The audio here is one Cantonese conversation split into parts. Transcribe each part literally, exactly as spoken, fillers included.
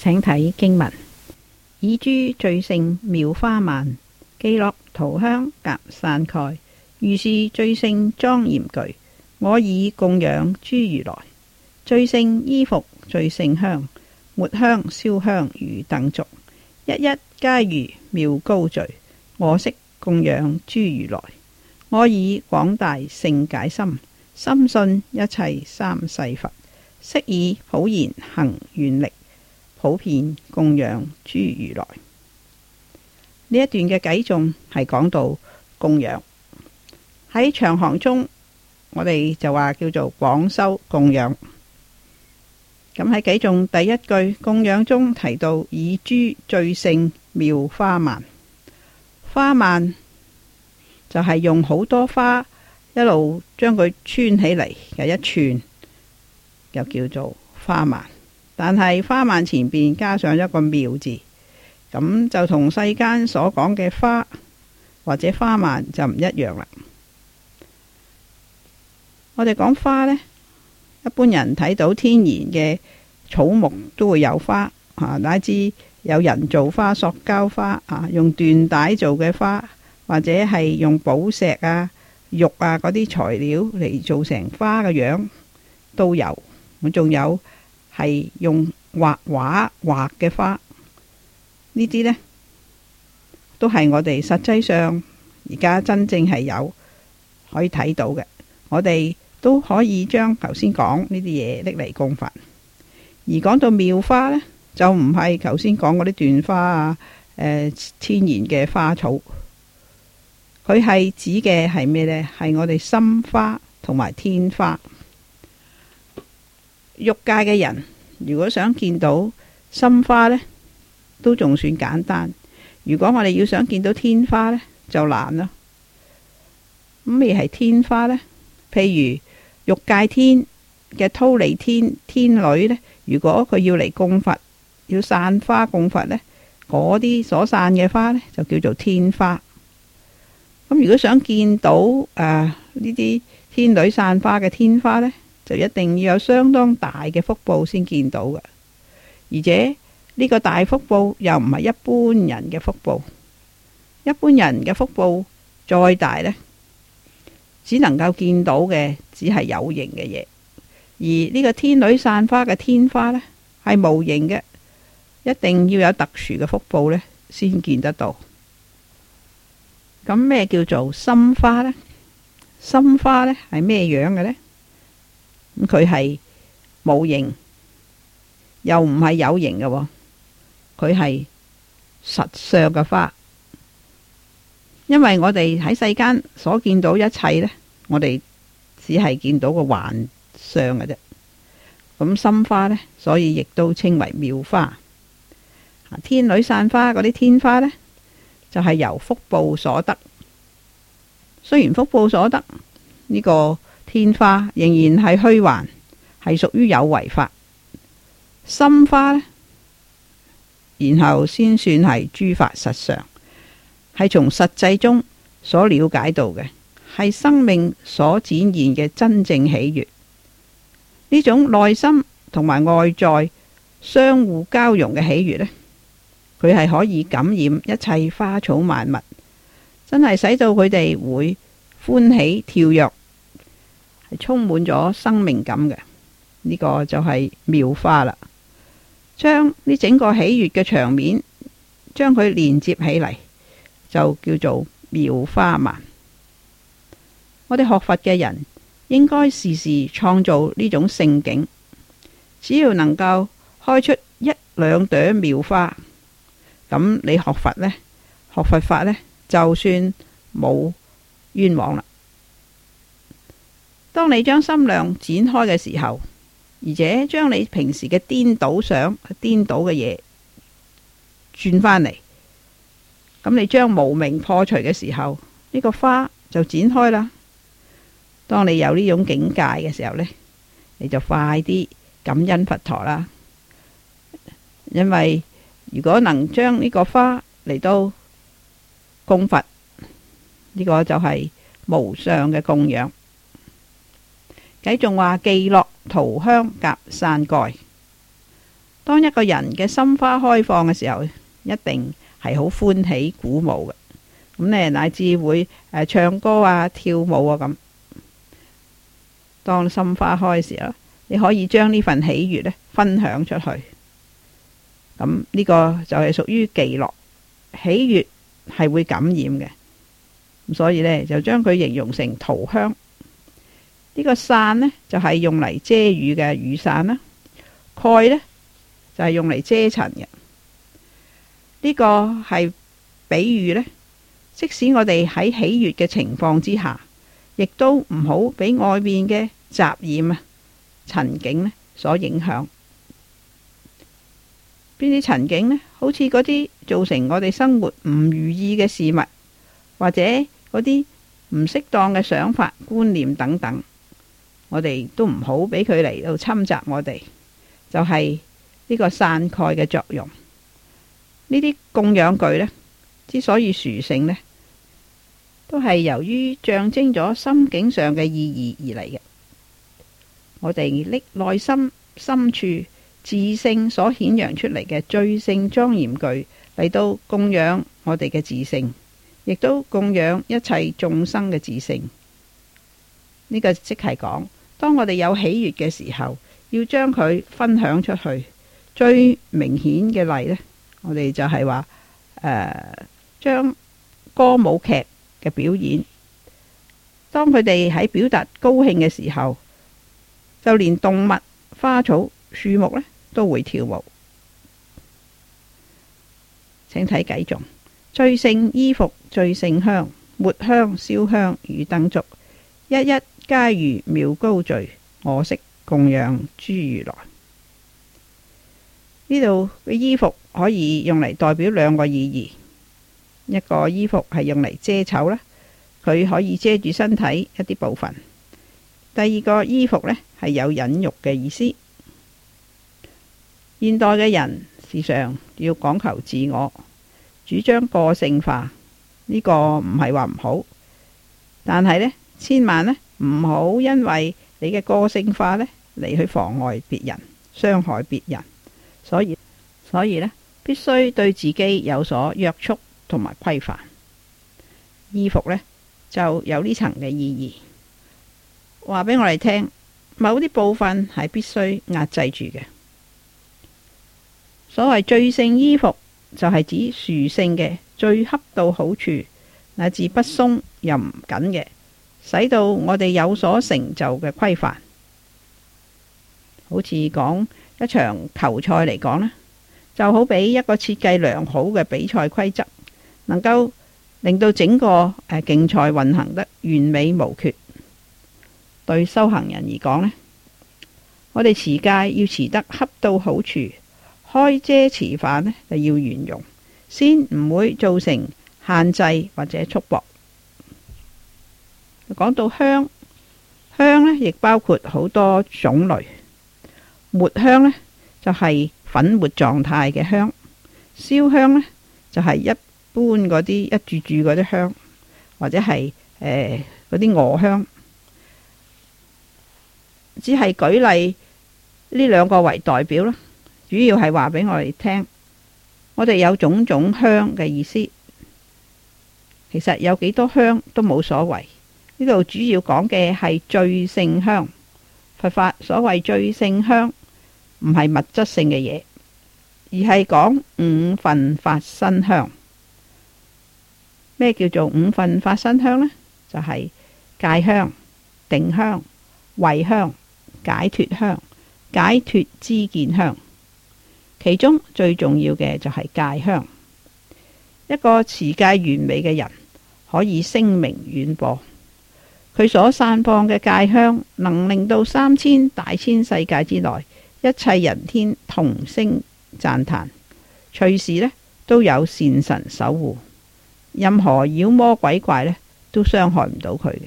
請睇經文：以諸最勝妙花鬘，伎樂塗香夾傘蓋。如是最勝莊嚴具，我以供養諸如來。最勝衣服最勝香，末香燒香如燈燭。一一皆如妙高聚，我悉供養諸如來。我以廣大勝解心，深信一切三世佛。悉以普賢行願力，普遍供養諸如來。呢一段嘅偈頌係講到供養。喺長行中，我哋就話叫做廣修供養。咁喺偈頌第一句供養中提到以諸最勝妙花鬘，花鬘就係用好多花一路將佢穿起嚟嘅一串，又叫做花鬘。但係花鬘前邊加上一個妙字，咁就同世間所講嘅花或者花鬘就唔一樣啦。我哋講花呢，一般人睇到天然嘅草木都會有花啊，乃至有人造花、塑膠花啊，用緞帶做嘅花，或者係用寶石啊、玉啊嗰啲材料嚟做成花嘅樣都有。咁仲有係用畫畫畫嘅花，呢啲呢都係我哋實際上而家真正係有可以睇到嘅。我哋都可以將頭先講呢啲嘢拎嚟供佛。而講到妙花呢，就唔係頭先講嗰啲緞花啊、呃、天然嘅花草，佢係指嘅係咩呢？係我哋心花同埋天花。欲界嘅人如果想見到心花呢，都仲算簡單。如果我哋要想見到天花呢，就難啦。咁咩係天花呢？譬如欲界天嘅忉利天天女呢，如果佢要嚟供佛，要散花供佛呢，嗰啲所散嘅花呢，就叫做天花。咁如果想見到誒呢啲天女散花嘅天花呢，就一定要有相當大嘅福報先見到嘅。而且呢個大福報又唔係一般人嘅福報，一般人嘅福報再大呢，只能夠見到嘅只係有形嘅嘢，而呢個天女散花嘅天花呢，係無形嘅，一定要有特殊嘅福報呢先見得到。咁咩叫做心花呢？心花呢係咩樣嘅呢？咁佢係無形，又唔係有形嘅，佢係實相嘅花。因為我哋喺世間所見到一切呢，我哋只係見到個幻相嘅啫。咁心花呢，所以亦都稱為妙花。天女散花嗰啲天花呢，就係由福報所得。雖然福報所得，呢個天花仍然係虛幻，係屬於有為法。心花呢，然後先算係諸法實相，係從實際中所了解到嘅，係生命所展現嘅真正喜悅。呢種內心同埋外在相互交融嘅喜悅呢，佢係可以感染一切花草萬物，真係使到佢哋會歡喜跳躍，係充滿咗生命感嘅。呢個就係妙花啦。將呢整個喜悅嘅場面，將佢連接起嚟，就叫做妙花鬘。我哋學佛嘅人應該時時創造呢種聖境，只要能夠開出一兩朵妙花，咁你學佛呢，學佛法呢，就算冇冤枉啦。當你將心量展開嘅時候，而且將你平時嘅顛倒想、顛倒嘅嘢轉返嚟，咁你將無明破除嘅時候，呢個花就展開啦。當你有呢種境界嘅時候呢，你就快啲感恩佛陀啦。因為如果能將呢個花嚟到供佛，呢個就係無上嘅供養。偈仲話伎樂塗香夾傘蓋， 當一個人嘅心花開放嘅時候，一定係好歡喜鼓舞嘅。咁呢，乃至會誒唱歌啊、跳舞啊咁。當心花開嘅時候，你可以將呢份喜悅呢分享出去。咁呢個就係屬於伎樂，喜悅係會感染嘅。咁所以呢，就將佢形容成桃香。呢個傘呢，就係用嚟遮雨嘅雨傘啦，蓋呢，就係用嚟遮塵嘅。呢個係比喻呢，即使我哋喺喜悅嘅情況之下，亦都唔好俾外面嘅雜染啊、塵境呢所影響。邊啲塵境呢？好似嗰啲造成我哋生活唔如意嘅事物，或者嗰啲唔適當嘅想法、觀念等等，我哋都唔好俾佢嚟到侵襲我哋。就係呢個傘蓋嘅作用。呢啲供養具呢，之所以殊勝呢，都係由於象徵咗心境上嘅意義而嚟嘅。我哋拎內心深處自性所顯揚出嚟嘅最勝莊嚴具嚟到供養我哋嘅自性，亦都供養一切眾生嘅自性。呢個即係講，當我哋有喜悅嘅時候，要將佢分享出去。最明顯嘅例呢，我哋就係話誒，將歌舞劇嘅表演，當佢哋喺表達高興嘅時候，就連動物、花草、樹木呢都會跳舞。請睇偈頌：最勝衣服最勝香，末香燒香與燈燭，一一皆如妙高聚，我昔供養諸如來。呢度嘅衣服可以用嚟代表兩個意義，一個衣服係用嚟遮醜啦，佢可以遮住身體一啲部分；第二個衣服呢係有隱喻嘅意思。現代嘅人時常要講求自我，主張個性化，呢個唔係話唔好，但係呢，千萬呢唔好因為你嘅個性化呢嚟去妨礙別人、傷害別人。所以，所以呢，必須對自己有所約束同埋規範。衣服呢，就有呢層嘅意義，話俾我哋聽，某啲部分係必須壓制住嘅。所謂最勝衣服，就係指殊勝嘅最恰到好處，乃至不鬆又唔緊嘅，使到我哋有所成就嘅規範。好似講一場球賽嚟講呢，就好比一個設計良好嘅比賽規則，能夠令到整個誒競賽運行得完美無缺。對修行人而講呢，我哋持戒要持得恰到好處，開遮持犯呢就要圓融，先唔會造成限制或者束縛。講到香，香呢亦包括好多種類。末香呢，就係粉末狀態嘅香，燒香呢，就係一般嗰啲一柱柱嗰啲香，或者係誒嗰啲鵝香。只係舉例呢兩個為代表啦，主要係話俾我哋聽，我哋有種種香嘅意思。其實有幾多香都冇所謂，呢度主要講嘅係最勝香。佛法所謂最勝香，唔係物質性嘅嘢，而係講五分法身香。咩叫做五分法身香呢？就係戒香、定香、慧香、解脫香、解脫知見香。其中最重要嘅就係戒香。一個持戒完美嘅人，可以聲名遠播。佢所散放嘅戒香，能令到三千大千世界之內一切人天同聲讚歎，隨時呢都有善神守護，任何妖魔鬼怪呢都傷害唔到佢嘅。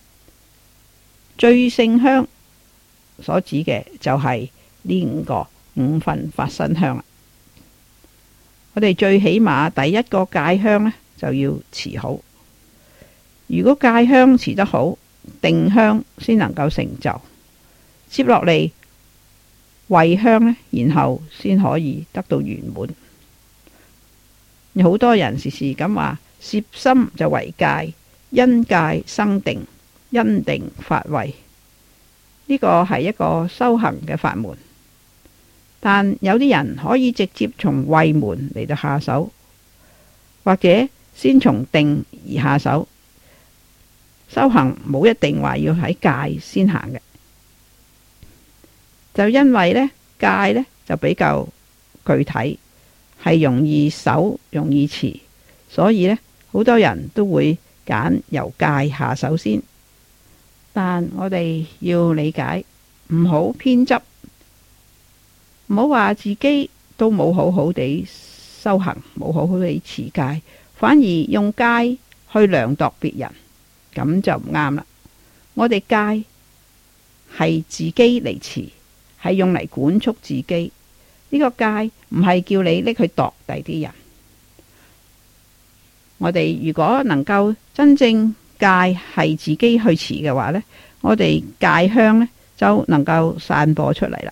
最勝香所指嘅就係呢五個五分法身香啦。我哋最起碼第一個戒香呢就要持好。如果戒香持得好，定香先能夠成就。接落嚟慧香呢，然後先可以得到圓滿。有好多人時時咁話，攝心就為戒，因戒生定，因定發慧。呢個係一個修行嘅法門，但有啲人可以直接從慧門嚟到下手，或者先從定而下手。修行冇一定話要喺戒先行嘅，就因為呢戒呢就比較具體，係容易守容易持，所以呢好多人都會揀由戒下手先。但我哋要理解，唔好偏執，唔好話自己都冇好好地修行，冇好好地持戒，反而用戒去量度別人，咁就唔啱啦。我哋戒係自己嚟持，係用嚟管束自己。呢個戒唔係叫你拎去度第啲人。我哋如果能夠真正戒係自己去持嘅話呢，我哋戒香呢就能夠散播出嚟啦。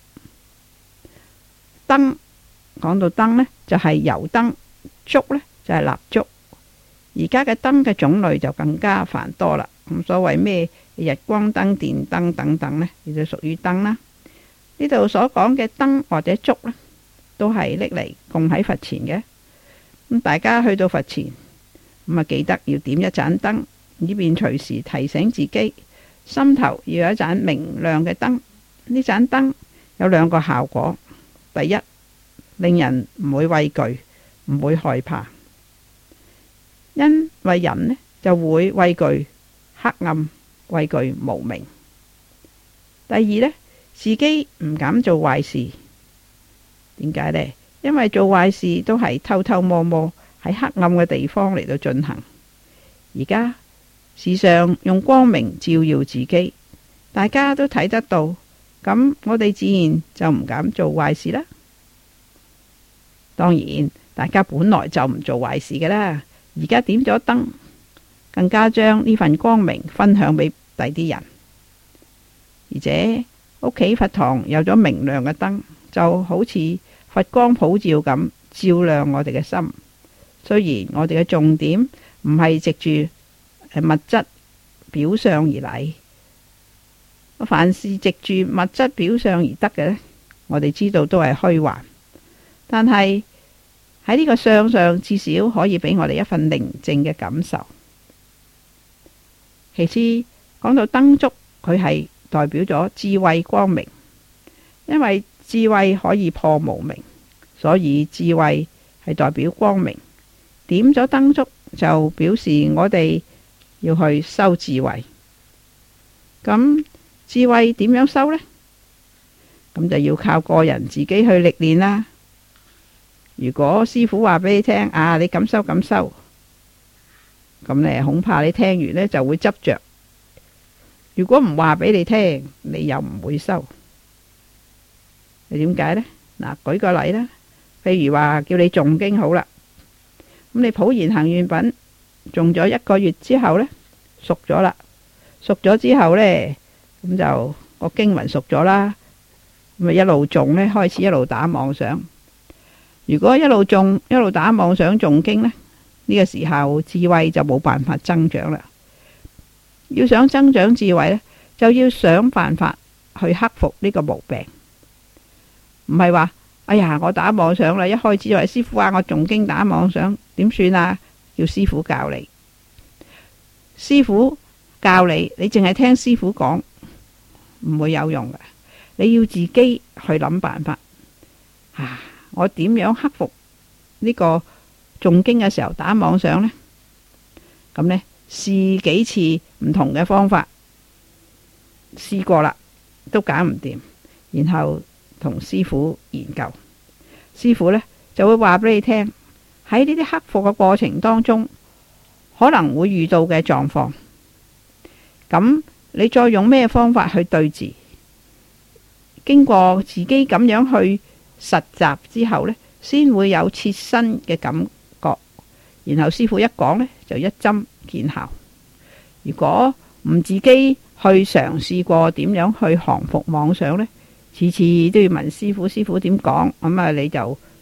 燈，講到燈呢，就係油燈，燭呢就係蠟燭。而家嘅燈嘅種類就更加繁多啦。咁所謂咩日光燈、電燈等等呢，亦都屬於燈啦。呢度所講嘅燈或者燭呢，都係拎嚟供喺佛前嘅。咁大家去到佛前，咁啊記得要點一盞燈，以便隨時提醒自己心頭要有一盞明亮嘅燈。呢盞燈有兩個效果：第一，令人唔會畏懼，唔會害怕，因為人呢就會畏懼黑暗，畏懼無明。第二呢，自己唔敢做壞事。點解呢？因為做壞事都係偷偷摸摸喺黑暗嘅地方嚟到進行。而家時常用光明照耀自己，大家都睇得到，咁我哋自然就唔敢做壞事啦。當然，大家本來就唔做壞事嘅啦。而家點咗燈，更加將呢份光明分享俾第啲人。而且屋企佛堂有咗明亮嘅燈，就好似佛光普照咁，照亮我哋嘅心。雖然我哋嘅重點唔係藉住物質表象而嚟，凡是藉住物質表象而得嘅呢，我哋知道都係虛幻。但係喺呢個相上，至少可以俾我哋一份寧靜嘅感受。其次，講到燈燭，佢係代表咗智慧光明，因為智慧可以破無明，所以智慧係代表光明。點咗燈燭就表示我哋要去修智慧。咁智慧點樣修呢？咁就要靠個人自己去歷練啦。如果師父話俾你聽啊，你咁修咁修，咁你恐怕你聽完呢就會執着。如果唔話俾你聽，你又唔會修。你點解呢？嗱，舉個例啦，譬如話叫你誦經好啦，咁你普賢行願品誦咗一個月之後呢，熟咗啦，熟咗之後呢，咁就個經文熟咗啦，咁咪一路誦呢，開始一路打妄想。如果一路誦一路打妄想誦經呢，呢個時候智慧就冇辦法增長啦。要想增長智慧呢，就要想辦法去克服呢個毛病。唔係話哎呀，我打妄想啦，一開始就話師父啊，我誦經打妄想點算啊？要師父教你，師父教你，你淨係聽師父講唔會有用嘅，你要自己去諗辦法啊！我點樣克服呢個誦經嘅時候打妄想呢？咁呢，試幾次唔同嘅方法，試過啦，都搞唔掂，然後同師父研究，師父呢就會話俾你聽，喺呢啲克服嘅過程當中可能會遇到嘅狀況，咁你再用咩方法去對治？經過自己咁樣去實習之後呢，先會有切身嘅感覺，然後師父一講呢，就一針見效。如果唔自己去嘗試過點樣去降服妄想呢， 次次都要問師傅，師傅點講，咁啊你就